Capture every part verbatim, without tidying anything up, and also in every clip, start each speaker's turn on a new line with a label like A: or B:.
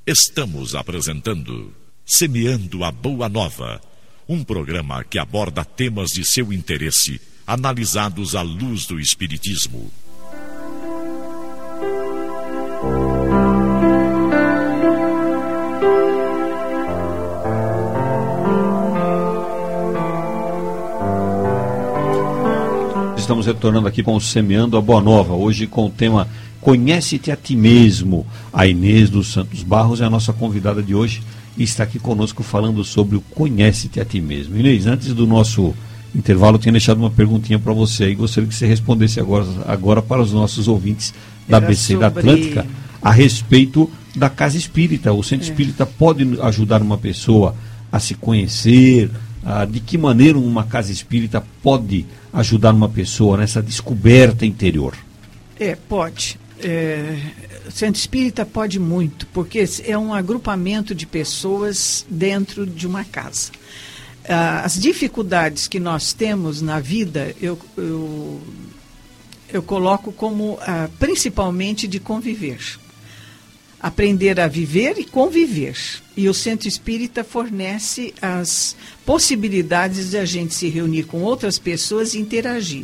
A: Estamos apresentando Semeando a Boa Nova, um programa que aborda temas de seu interesse, analisados à luz do Espiritismo.
B: Estamos retornando aqui com o Semeando a Boa Nova, hoje com o tema Conhece-te a ti mesmo. A Inês dos Santos Barros é a nossa convidada de hoje e está aqui conosco falando sobre o Conhece-te a ti mesmo. Inês, antes do nosso intervalo, eu tinha deixado uma perguntinha para você e gostaria que você respondesse agora, agora para os nossos ouvintes da
C: Era
B: B C
C: sobre...
B: da Atlântica a respeito da casa espírita. O centro é. espírita pode ajudar uma pessoa a se conhecer? Ah, de que maneira uma casa espírita pode ajudar uma pessoa nessa descoberta interior? É,
C: pode. É, o centro espírita pode muito, porque é um agrupamento de pessoas dentro de uma casa. Ah, as dificuldades que nós temos na vida, eu, eu, eu coloco como ah, principalmente de conviver. Aprender a viver e conviver. E o Centro Espírita fornece as possibilidades de a gente se reunir com outras pessoas e interagir.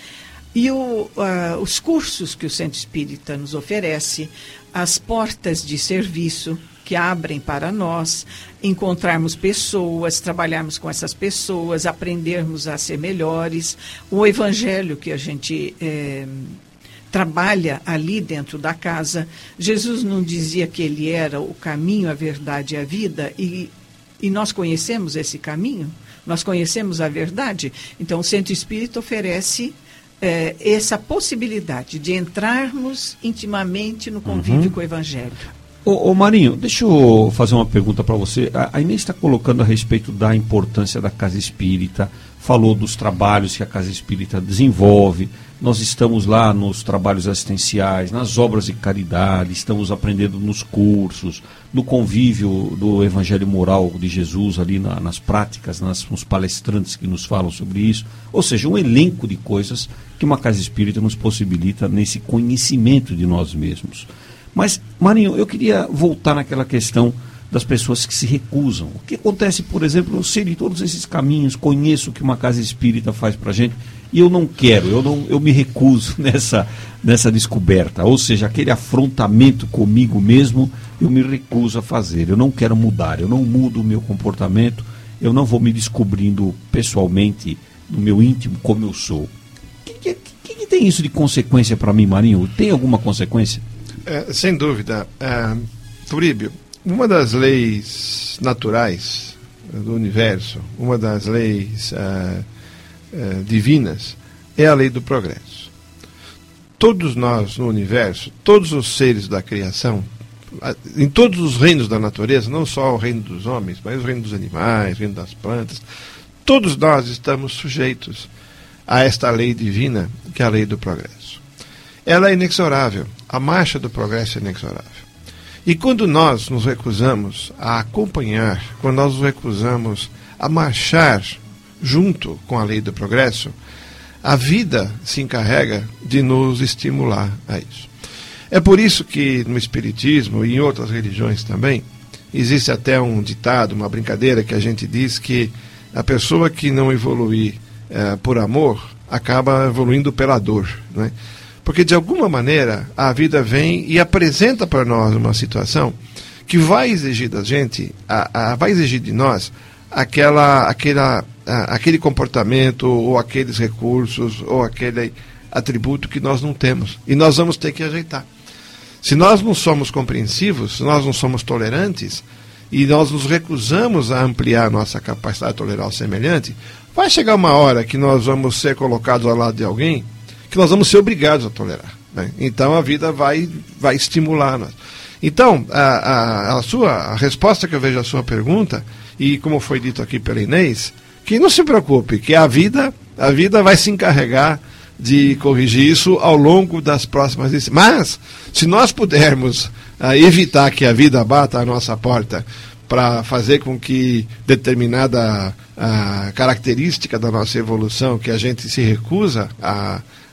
C: E o, uh, os cursos que o Centro Espírita nos oferece, as portas de serviço que abrem para nós, encontrarmos pessoas, trabalharmos com essas pessoas, aprendermos a ser melhores, o evangelho que a gente... Eh, trabalha ali dentro da casa. Jesus não dizia que ele era o caminho, a verdade e a vida, e, e nós conhecemos esse caminho, nós conhecemos a verdade. Então o Centro Espírita oferece é, essa possibilidade de entrarmos intimamente no convívio uhum. com o Evangelho.
B: Ô, ô Marinho, deixa eu fazer uma pergunta para você. A, a Inês está colocando a respeito da importância da casa espírita, falou dos trabalhos que a casa espírita desenvolve. Nós estamos lá nos trabalhos assistenciais, nas obras de caridade, estamos aprendendo nos cursos, no convívio do Evangelho Moral de Jesus, ali na, nas práticas, nas, nos palestrantes que nos falam sobre isso. Ou seja, um elenco de coisas que uma casa espírita nos possibilita nesse conhecimento de nós mesmos. Mas, Marinho, eu queria voltar naquela questão das pessoas que se recusam. O que acontece, por exemplo, eu sei de todos esses caminhos, conheço o que uma casa espírita faz para a gente, e eu não quero, eu, não, eu me recuso nessa, nessa descoberta. Ou seja, aquele afrontamento comigo mesmo, eu me recuso a fazer. Eu não quero mudar, eu não mudo o meu comportamento, eu não vou me descobrindo pessoalmente, no meu íntimo, como eu sou. O que, que, que, que tem isso de consequência para mim, Marinho? Tem alguma consequência?
D: É, sem dúvida. É, Turíbio, uma das leis naturais do universo, uma das leis uh, uh, divinas, é a lei do progresso. Todos nós no universo, todos os seres da criação, em todos os reinos da natureza, não só o reino dos homens, mas o reino dos animais, o reino das plantas, todos nós estamos sujeitos a esta lei divina, que é a lei do progresso. Ela é inexorável, a marcha do progresso é inexorável. E quando nós nos recusamos a acompanhar, quando nós nos recusamos a marchar junto com a lei do progresso, a vida se encarrega de nos estimular a isso. É por isso que no Espiritismo e em outras religiões também, existe até um ditado, uma brincadeira que a gente diz que a pessoa que não evoluir eh, por amor, acaba evoluindo pela dor, né? Porque, de alguma maneira, a vida vem e apresenta para nós uma situação que vai exigir da gente, a, a, vai exigir de nós aquela, aquela, a, aquele comportamento, ou aqueles recursos, ou aquele atributo que nós não temos. E nós vamos ter que ajeitar. Se nós não somos compreensivos, se nós não somos tolerantes, e nós nos recusamos a ampliar a nossa capacidade de tolerar o semelhante, vai chegar uma hora que nós vamos ser colocados ao lado de alguém que nós vamos ser obrigados a tolerar, né? Então a vida vai, vai estimular-nos. Então, a, a, a, sua, a resposta que eu vejo à sua pergunta, e como foi dito aqui pela Inês, que não se preocupe, que a vida, a vida vai se encarregar de corrigir isso ao longo das próximas lições. Mas, se nós pudermos a, evitar que a vida bata a nossa porta para fazer com que determinada a, característica da nossa evolução, que a gente se recusa a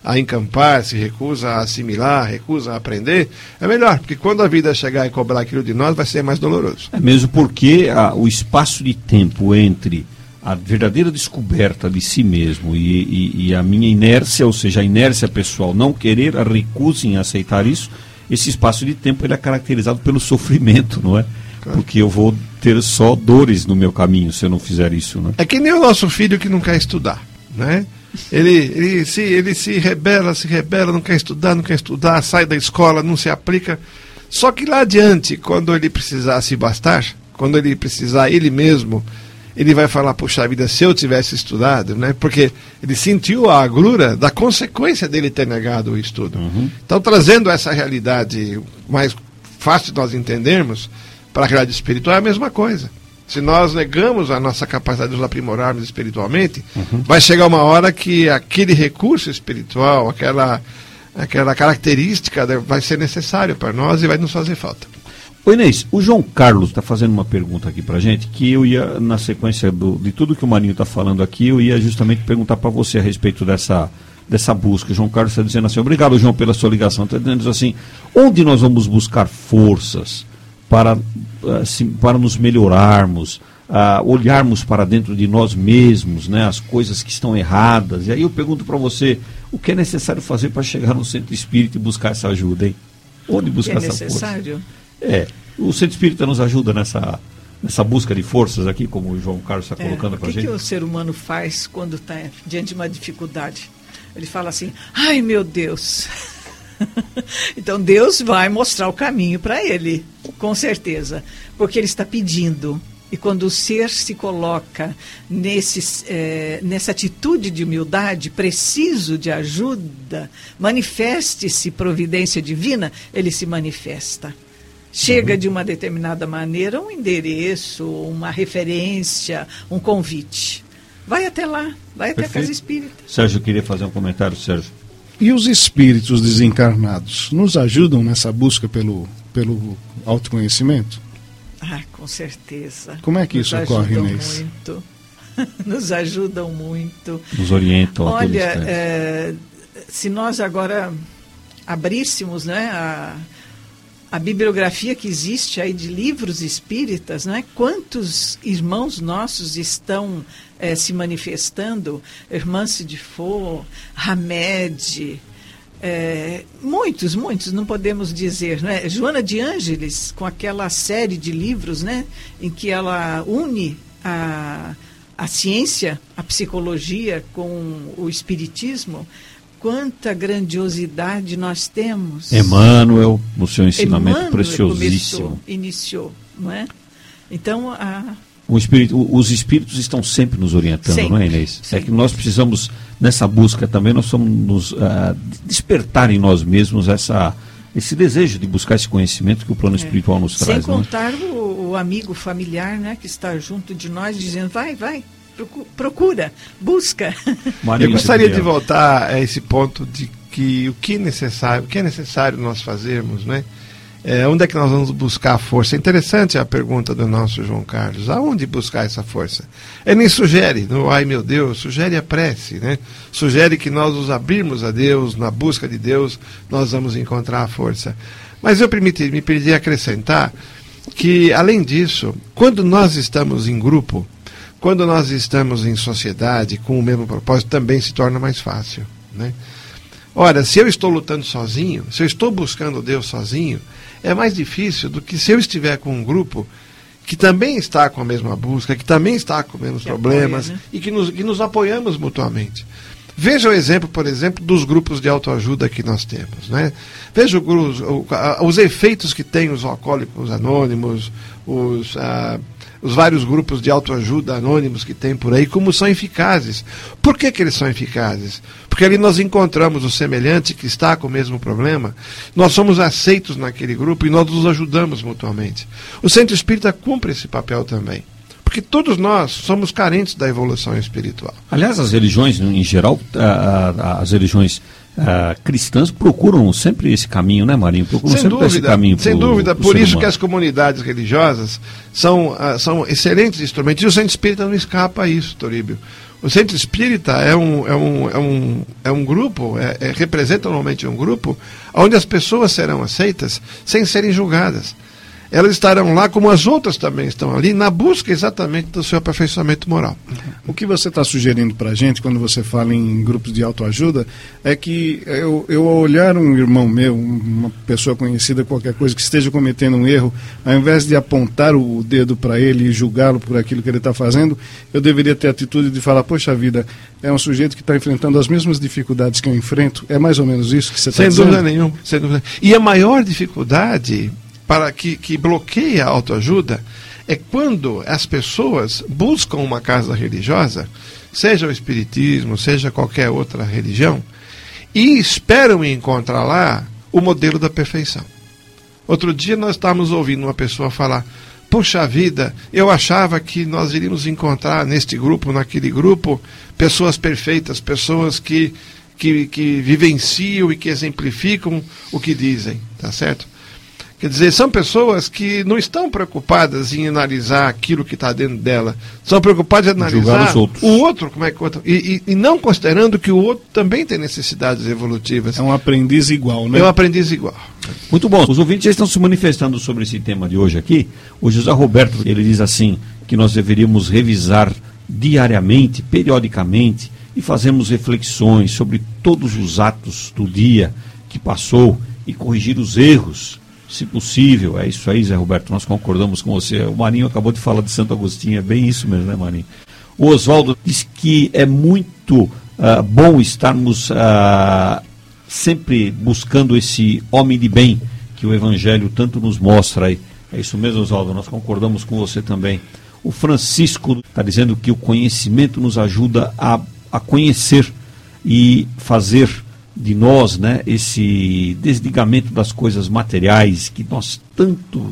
D: a encampar, se recusa a assimilar, recusa a aprender, é melhor, porque quando a vida chegar e cobrar aquilo de nós, vai ser mais doloroso.
B: É mesmo porque a, o espaço de tempo entre a verdadeira descoberta de si mesmo e, e, e a minha inércia, ou seja, a inércia pessoal, não querer, a recusa em aceitar isso, esse espaço de tempo ele é caracterizado pelo sofrimento, não é? Claro. Porque eu vou ter só dores no meu caminho se eu não fizer isso, né?
D: É que nem o nosso filho que não quer estudar, né? Ele, ele, se, ele se rebela, se rebela, não quer estudar, não quer estudar, sai da escola, não se aplica. Só que lá adiante, quando ele precisar se bastar, quando ele precisar ele mesmo, ele vai falar, puxa vida, se eu tivesse estudado, né? Porque ele sentiu a agrura da consequência dele ter negado o estudo. Uhum. Então, trazendo essa realidade mais fácil de nós entendermos, para a realidade espiritual é a mesma coisa. Se nós negamos a nossa capacidade de nos aprimorarmos espiritualmente, uhum. vai chegar uma hora que aquele recurso espiritual, aquela, aquela característica vai ser necessário para nós e vai nos fazer falta.
B: Ô Inês, o João Carlos está fazendo uma pergunta aqui para a gente, que eu ia, na sequência do, de tudo que o Marinho está falando aqui, eu ia justamente perguntar para você a respeito dessa, dessa busca. O João Carlos está dizendo assim, obrigado, João, pela sua ligação. Está dizendo assim, onde nós vamos buscar forças para, assim, para nos melhorarmos, uh, olharmos para dentro de nós mesmos, né, as coisas que estão erradas? E aí eu pergunto para você, o que é necessário fazer para chegar no centro espírita e buscar essa ajuda, hein? Onde buscar essa força? É necessário? É, o centro espírita nos ajuda nessa, nessa busca de forças aqui, como o João Carlos está colocando é, para a gente.
C: O que o ser humano faz quando está diante de uma dificuldade? Ele fala assim, ai meu Deus... Então Deus vai mostrar o caminho para ele, com certeza, porque ele está pedindo. E quando o ser se coloca nesse, é, nessa atitude de humildade, preciso de ajuda, manifeste-se providência divina, ele se manifesta. Chega uhum. de uma determinada maneira, um endereço, uma referência, um convite. Vai até lá, vai até Perfeito. A casa espírita.
B: Sérgio, queria fazer um comentário, Sérgio.
E: E os espíritos desencarnados nos ajudam nessa busca pelo, pelo autoconhecimento?
C: Ah, com certeza.
E: Como é que
C: nos
E: isso ocorre, Inês?
C: Muito. Nos ajudam muito.
B: Nos orientam.
C: Olha, é, se nós agora abríssemos, né, a, a bibliografia que existe aí de livros espíritas, né, quantos irmãos nossos estão é, se manifestando, Hermance de Faux, Hamed, é, muitos, muitos, não podemos dizer, né? Joana de Ângeles, com aquela série de livros, né, em que ela une a, a ciência, a psicologia com o espiritismo. Quanta grandiosidade nós temos.
B: Emmanuel, no seu ensinamento Emmanuel preciosíssimo.
C: Começou, iniciou, não é? Então, a...
B: o espírito, os espíritos estão sempre nos orientando, sempre, não é, Inês? Sempre. É que nós precisamos, nessa busca também, nós somos nos, uh, despertar em nós mesmos essa, esse desejo de buscar esse conhecimento que o plano é. espiritual nos
C: Sem
B: traz.
C: Sem contar é? o, o amigo familiar, né, que está junto de nós, dizendo, vai, vai. Procura, busca.
D: Maria, eu gostaria de voltar a esse ponto de que o que é necessário, o que é necessário nós fazermos, né? É, onde é que nós vamos buscar a força? É interessante a pergunta do nosso João Carlos. Aonde buscar essa força? Ele nem sugere, no ai meu Deus, sugere a prece, né? Sugere que nós nos abrirmos a Deus, na busca de Deus, nós vamos encontrar a força. Mas eu permiti, me perdi acrescentar que, além disso, quando nós estamos em grupo, quando nós estamos em sociedade com o mesmo propósito, também se torna mais fácil, né? Ora, se eu estou lutando sozinho, se eu estou buscando Deus sozinho, é mais difícil do que se eu estiver com um grupo que também está com a mesma busca, que também está com menos que problemas apoia, né? e que nos, que nos apoiamos mutuamente. Veja o exemplo, por exemplo, dos grupos de autoajuda que nós temos, né? Veja o, o, os efeitos que tem os alcoólicos anônimos, os... Ah, os vários grupos de autoajuda anônimos que tem por aí, como são eficazes. Por que que eles são eficazes? Porque ali nós encontramos o semelhante que está com o mesmo problema, nós somos aceitos naquele grupo e nós nos ajudamos mutuamente. O Centro Espírita cumpre esse papel também, porque todos nós somos carentes da evolução espiritual.
B: Aliás, as religiões, em geral, as religiões Uh, cristãs procuram sempre esse caminho, né, Marinho? Procuram
D: sem
B: sempre
D: dúvida,
B: esse caminho.
D: Sem
B: pro,
D: dúvida,
B: pro
D: por isso
B: humano.
D: que as comunidades religiosas são, uh, são excelentes instrumentos. E o Centro Espírita não escapa a isso, Toríbio. O centro espírita é um, é um, é um, é um grupo, é, é, representa normalmente um grupo onde as pessoas serão aceitas sem serem julgadas. Elas estarão lá como as outras também estão ali, na busca exatamente do seu aperfeiçoamento moral.
E: O que você está sugerindo para a gente, quando você fala em grupos de autoajuda, é que eu, eu ao olhar um irmão meu, uma pessoa conhecida, qualquer coisa, que esteja cometendo um erro, ao invés de apontar o dedo para ele e julgá-lo por aquilo que ele está fazendo, eu deveria ter a atitude de falar, poxa vida, é um sujeito que está enfrentando as mesmas dificuldades que eu enfrento. É mais ou menos isso que você está dizendo?
D: Sem dúvida nenhuma, sem dúvida. E a maior dificuldade para que, que bloqueia a autoajuda é quando as pessoas buscam uma casa religiosa, seja o espiritismo, seja qualquer outra religião, e esperam encontrar lá o modelo da perfeição. Outro dia nós estávamos ouvindo uma pessoa falar, puxa vida, eu achava que nós iríamos encontrar neste grupo, naquele grupo, pessoas perfeitas, pessoas que, que, que vivenciam e que exemplificam o que dizem, tá certo? Quer dizer, são pessoas que não estão preocupadas em analisar aquilo que está dentro dela. São preocupadas em analisar o outro, como é que o outro. E, e, e não considerando que o outro também tem necessidades evolutivas.
E: É um aprendiz igual, né?
D: É um aprendiz igual.
B: Muito bom. Os ouvintes já estão se manifestando sobre esse tema de hoje aqui. O José Roberto, ele diz assim, que nós deveríamos revisar diariamente, periodicamente, e fazermos reflexões sobre todos os atos do dia que passou e corrigir os erros, se possível. É isso aí, Zé Roberto, nós concordamos com você. O Marinho acabou de falar de Santo Agostinho, é bem isso mesmo, né, Marinho? O Oswaldo diz que é muito uh, bom estarmos uh, sempre buscando esse homem de bem que o Evangelho tanto nos mostra aí. É isso mesmo, Oswaldo, nós concordamos com você também. O Francisco está dizendo que o conhecimento nos ajuda a, a conhecer e fazer de nós, né, esse desligamento das coisas materiais que nós tanto,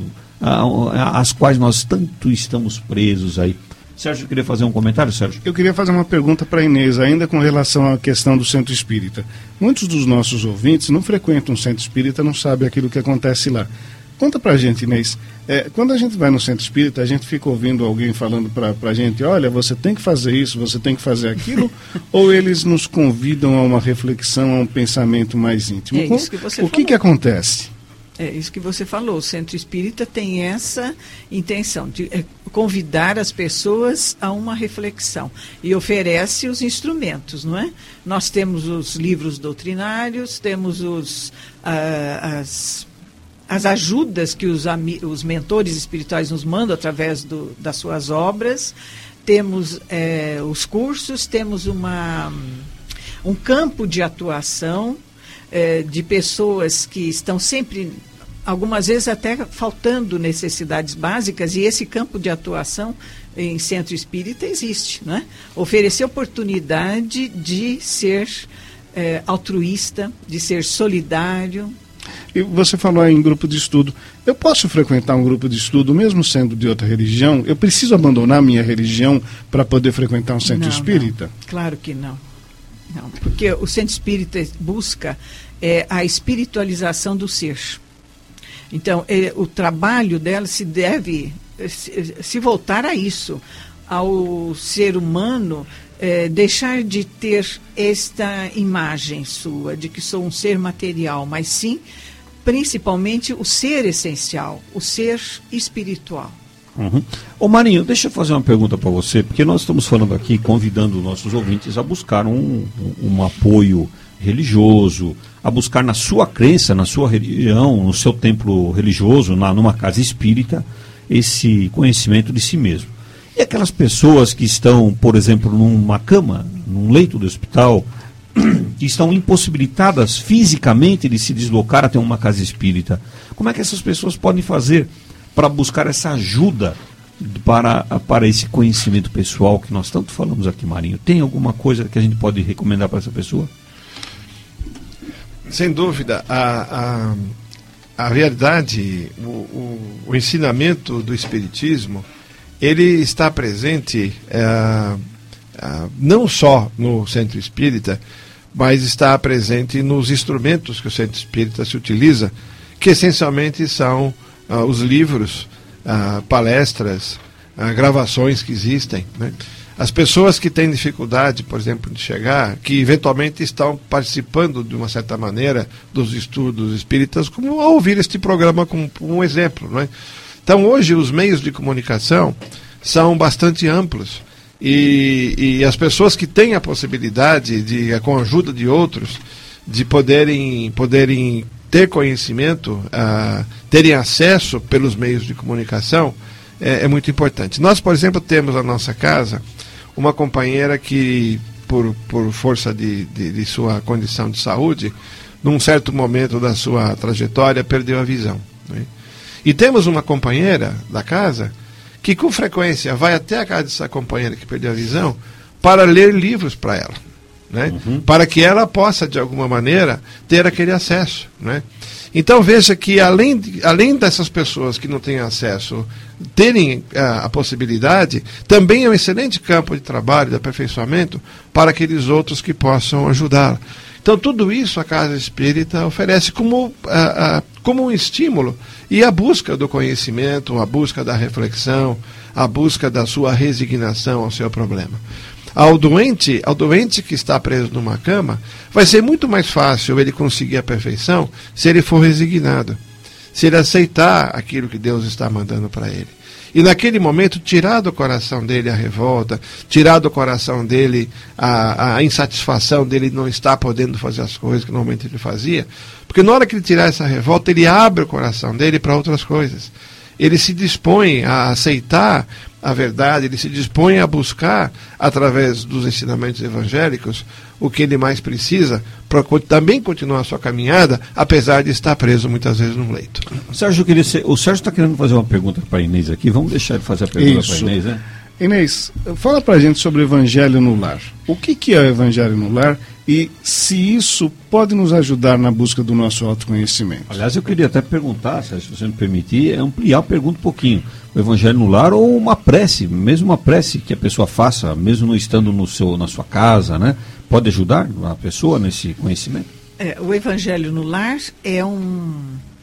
B: às quais nós tanto estamos presos aí. Sérgio, queria fazer um comentário, Sérgio?
E: Eu queria fazer uma pergunta para a Inês, ainda com relação à questão do centro espírita. Muitos dos nossos ouvintes não frequentam o centro espírita, não sabem aquilo que acontece lá. Conta pra gente, Inês, é, quando a gente vai no centro espírita, a gente fica ouvindo alguém falando pra, pra gente, olha, você tem que fazer isso, você tem que fazer aquilo, ou eles nos convidam a uma reflexão, a um pensamento mais íntimo?
C: É isso que você
E: o
C: falou.
E: que que acontece?
C: É isso que você falou, o centro espírita tem essa intenção de é, convidar as pessoas a uma reflexão e oferece os instrumentos, não é? Nós temos os livros doutrinários, temos os, ah, as... as ajudas que os, os mentores espirituais nos mandam através do, das suas obras, temos é, os cursos, temos uma, um campo de atuação é, de pessoas que estão sempre, algumas vezes até faltando necessidades básicas, e esse campo de atuação em centro espírita existe, né? Oferecer oportunidade de ser é, altruísta, de ser solidário.
E: E você falou aí em grupo de estudo. Eu posso frequentar um grupo de estudo, mesmo sendo de outra religião? Eu preciso abandonar a minha religião para poder frequentar um centro
C: não,
E: espírita?
C: Não. Claro que não. Não, porque o centro espírita busca é, a espiritualização do ser. Então, é, o trabalho dela se deve se, se voltar a isso, ao ser humano é, deixar de ter esta imagem sua, de que sou um ser material, mas sim, principalmente, o ser essencial, o ser espiritual.
B: Uhum. Ô Marinho, deixa eu fazer uma pergunta para você, porque nós estamos falando aqui, convidando nossos ouvintes a buscar um, um, um apoio religioso, a buscar na sua crença, na sua religião, no seu templo religioso, na, numa casa espírita, esse conhecimento de si mesmo. E aquelas pessoas que estão, por exemplo, numa cama, num leito do hospital, que estão impossibilitadas fisicamente de se deslocar até uma casa espírita, como é que essas pessoas podem fazer para buscar essa ajuda para, para esse conhecimento pessoal que nós tanto falamos aqui, Marinho? Tem alguma coisa que a gente pode recomendar para essa pessoa?
D: Sem dúvida, a, a, a realidade, o, o, o ensinamento do Espiritismo, ele está presente é, é, não só no Centro Espírita, mas está presente nos instrumentos que o Centro Espírita se utiliza, que essencialmente são Uh, os livros, uh, palestras, uh, gravações que existem, né? As pessoas que têm dificuldade, por exemplo, de chegar, que eventualmente estão participando de uma certa maneira dos estudos espíritas, como ao ouvir este programa como um exemplo, não é? Então, hoje, os meios de comunicação são bastante amplos e, e as pessoas que têm a possibilidade, de, com a ajuda de outros, de poderem, poderem ter conhecimento, uh, terem acesso pelos meios de comunicação, é, é muito importante. Nós, por exemplo, temos na nossa casa uma companheira que, por, por força de, de, de sua condição de saúde, num certo momento da sua trajetória, perdeu a visão, né? E temos uma companheira da casa que com frequência vai até a casa dessa companheira que perdeu a visão para ler livros para ela, né? Uhum. Para que ela possa, de alguma maneira, ter aquele acesso, né? Então veja que além, de, além dessas pessoas que não têm acesso terem a, a possibilidade, também é um excelente campo de trabalho, de aperfeiçoamento para aqueles outros que possam ajudá-la. Então tudo isso a Casa Espírita oferece como, a, a, como um estímulo e a busca do conhecimento, a busca da reflexão, a busca da sua resignação ao seu problema. Ao doente, ao doente que está preso numa cama, vai ser muito mais fácil ele conseguir a perfeição se ele for resignado, se ele aceitar aquilo que Deus está mandando para ele. E naquele momento tirar do coração dele a revolta, tirar do coração dele a, a insatisfação dele não estar podendo fazer as coisas que normalmente ele fazia, porque na hora que ele tirar essa revolta, ele abre o coração dele para outras coisas. Ele se dispõe a aceitar a verdade, ele se dispõe a buscar, através dos ensinamentos evangélicos, o que ele mais precisa para também continuar a sua caminhada, apesar de estar preso muitas vezes num leito.
B: Sérgio, queria ser, o Sérgio está querendo fazer uma pergunta para a Inês aqui, vamos deixar ele fazer a pergunta para a Inês, né?
E: Inês, fala para a gente sobre o Evangelho no Lar. O que, que é o Evangelho no Lar e se isso pode nos ajudar na busca do nosso autoconhecimento?
B: Aliás, eu queria até perguntar, Sérgio, se você me permitir, ampliar a pergunta um pouquinho. O Evangelho no Lar ou uma prece, mesmo uma prece que a pessoa faça, mesmo não estando no seu, na sua casa, né? Pode ajudar a pessoa nesse conhecimento?
C: É, o Evangelho no Lar é um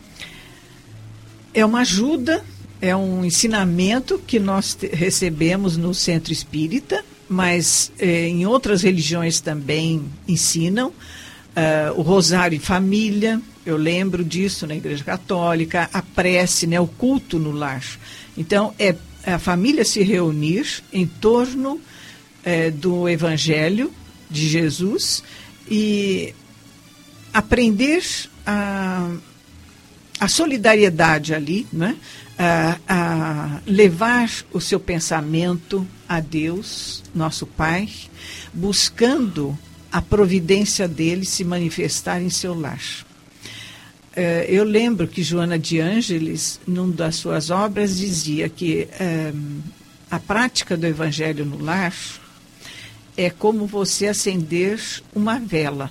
C: é uma ajuda, é um ensinamento que nós te, recebemos no Centro Espírita, mas eh, em outras religiões também ensinam. Uh, o Rosário em Família, eu lembro disso na Igreja Católica, a prece, né, o culto no lar. Então, é a família se reunir em torno eh, do Evangelho de Jesus e aprender a, a solidariedade ali, né? A, a levar o seu pensamento a Deus, nosso Pai, buscando a providência dele se manifestar em seu lar. Uh, eu lembro que Joana de Ângeles, numa das suas obras, dizia que um, a prática do Evangelho no lar é como você acender uma vela.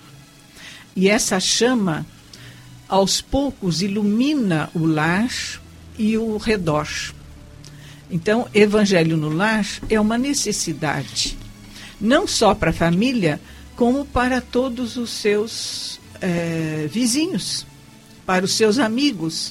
C: E essa chama, aos poucos, ilumina o lar e o redor. Então, Evangelho no Lar é uma necessidade, não só para a família, como para todos os seus é, vizinhos, para os seus amigos.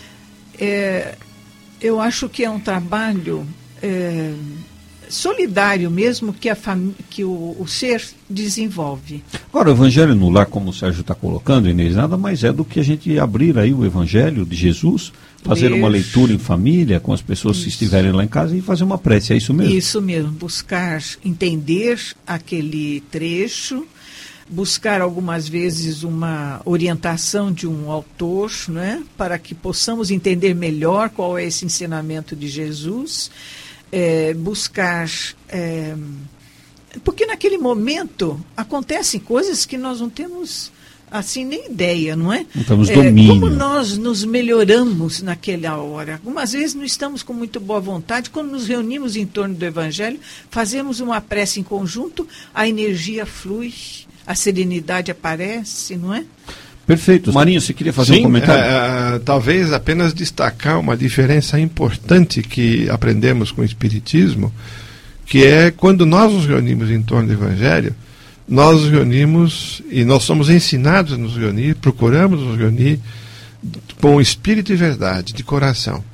C: É, eu acho que é um trabalho é, solidário mesmo que, a fam- que o, o ser desenvolve.
B: Agora, o Evangelho no Lar, como o Sérgio está colocando, Inês, nada mais é do que a gente abrir aí o Evangelho de Jesus, fazer uma leitura em família com as pessoas isso. que estiverem lá em casa e fazer uma prece, é isso mesmo?
C: Isso mesmo, buscar entender aquele trecho, buscar algumas vezes uma orientação de um autor, né, para que possamos entender melhor qual é esse ensinamento de Jesus, é, buscar... É, porque naquele momento acontecem coisas que nós não temos... assim, nem ideia, não é?
B: Não temos domínio.
C: É, como nós nos melhoramos naquela hora. Algumas vezes não estamos com muito boa vontade. Quando nos reunimos em torno do Evangelho, fazemos uma prece em conjunto, a energia flui, a serenidade aparece, não é?
B: Perfeito. Marinho, você queria fazer
D: Sim,
B: um comentário?
D: É, é, talvez apenas destacar uma diferença importante que aprendemos com o Espiritismo, que é quando nós nos reunimos em torno do Evangelho, nós nos reunimos e nós somos ensinados a nos reunir, procuramos nos reunir com espírito e verdade, de coração.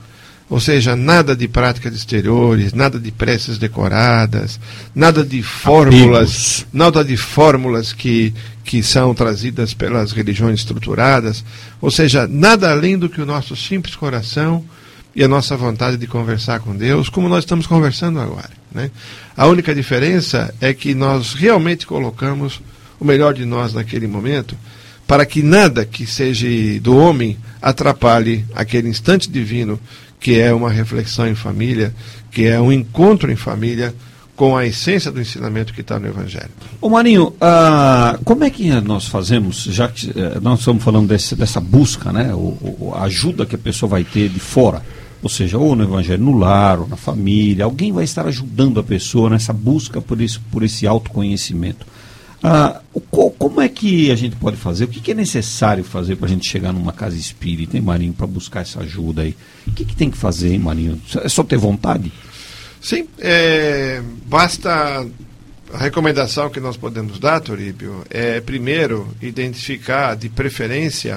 D: Ou seja, nada de práticas exteriores, nada de preces decoradas, nada de fórmulas, Amigos. nada de fórmulas que, que são trazidas pelas religiões estruturadas. Ou seja, nada além do que o nosso simples coração e a nossa vontade de conversar com Deus, como nós estamos conversando agora, né? A única diferença é que nós realmente colocamos o melhor de nós naquele momento, para que nada que seja do homem atrapalhe aquele instante divino, que é uma reflexão em família, que é um encontro em família com a essência do ensinamento que está no Evangelho.
B: Ô Marinho, uh, como é que nós fazemos, já que uh, nós estamos falando desse, dessa busca, né, o, o, a ajuda que a pessoa vai ter de fora, ou seja, ou no Evangelho, no lar, ou na família, alguém vai estar ajudando a pessoa nessa busca por esse, por esse autoconhecimento. Ah, o, como é que a gente pode fazer? O que, que é necessário fazer para a gente chegar numa casa espírita, hein, Marinho, para buscar essa ajuda aí? O que, que tem que fazer, hein, Marinho? É só ter vontade?
D: Sim, é, basta. A recomendação que nós podemos dar, Turíbio, é primeiro identificar, de preferência,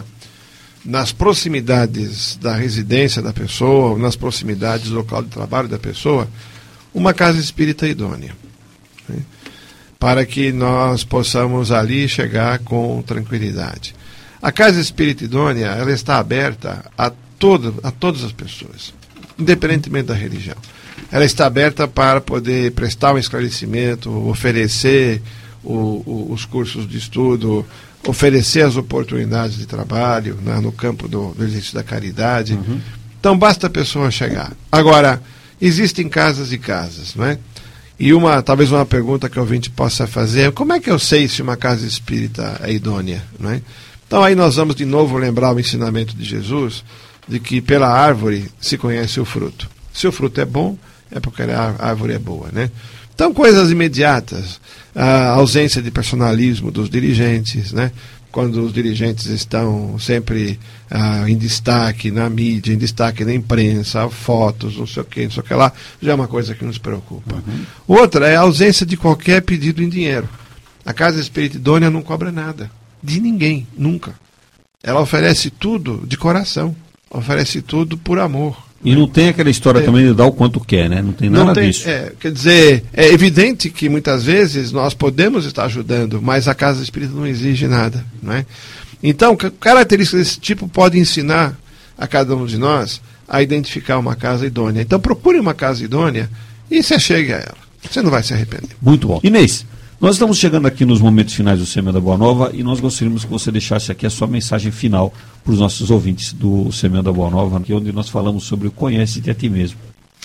D: nas proximidades da residência da pessoa, nas proximidades do local de trabalho da pessoa, uma casa espírita idônea, né? Para que nós possamos ali chegar com tranquilidade. A casa espírita idônea, ela está aberta a, todo, a todas as pessoas, independentemente da religião. Ela está aberta para poder prestar um esclarecimento, oferecer o, o, os cursos de estudo, oferecer as oportunidades de trabalho, né, no campo do, do exercício da caridade. Uhum. Então basta a pessoa chegar. Agora, existem casas e casas, não é? E uma, talvez uma pergunta que o ouvinte possa fazer é: como é que eu sei se uma casa espírita é idônea, não é? Então aí nós vamos de novo lembrar o ensinamento de Jesus, de que pela árvore se conhece o fruto. Se o fruto é bom, é porque a árvore é boa, né? Então, coisas imediatas, a ausência de personalismo dos dirigentes, né? Quando os dirigentes estão sempre ah, em destaque na mídia, em destaque na imprensa, fotos, não sei o que, não sei o que lá, já é uma coisa que nos preocupa. Uhum. Outra é a ausência de qualquer pedido em dinheiro. A Casa Espírita Idônea não cobra nada, de ninguém, nunca. Ela oferece tudo de coração, oferece tudo por amor.
B: E não tem aquela história é, também de dar o quanto quer, né? Não tem nada não tem, disso.
D: É, quer dizer, é evidente que muitas vezes nós podemos estar ajudando, mas a Casa Espírita não exige nada, não é? Então, características desse tipo podem ensinar a cada um de nós a identificar uma casa idônea. Então, procure uma casa idônea e se achegue a ela. Você não vai se arrepender.
B: Muito bom. Inês, nós estamos chegando aqui nos momentos finais do Semeando da Boa Nova e nós gostaríamos que você deixasse aqui a sua mensagem final para os nossos ouvintes do Semeando da Boa Nova, aqui onde nós falamos sobre o Conhece-te a Ti Mesmo.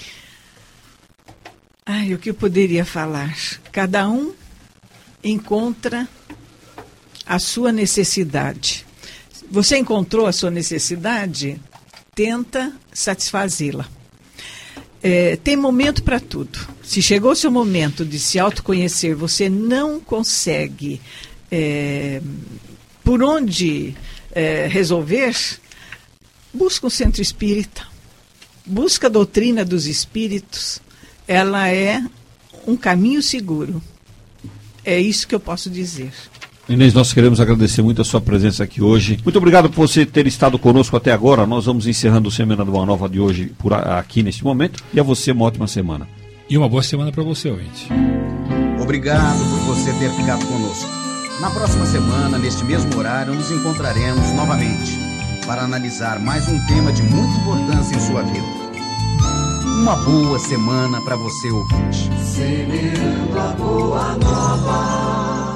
C: Ai, o que eu poderia falar? Cada um encontra a sua necessidade. Você encontrou a sua necessidade? Tenta satisfazê-la. É, tem momento para tudo. Se chegou o seu momento de se autoconhecer, você não consegue é, por onde é, resolver, busca um centro espírita, busca a doutrina dos espíritos. Ela é um caminho seguro. É isso que eu posso dizer.
B: Inês, nós queremos agradecer muito a sua presença aqui hoje. Muito obrigado por você ter estado conosco até agora. Nós vamos encerrando o Semeando da Boa Nova de hoje por aqui neste momento. E a você uma ótima semana.
F: E uma boa semana para você, ouvinte.
G: Obrigado por você ter ficado conosco. Na próxima semana, neste mesmo horário, nos encontraremos novamente para analisar mais um tema de muita importância em sua vida. Uma boa semana para você, ouvinte.
H: Semeando a Boa Nova.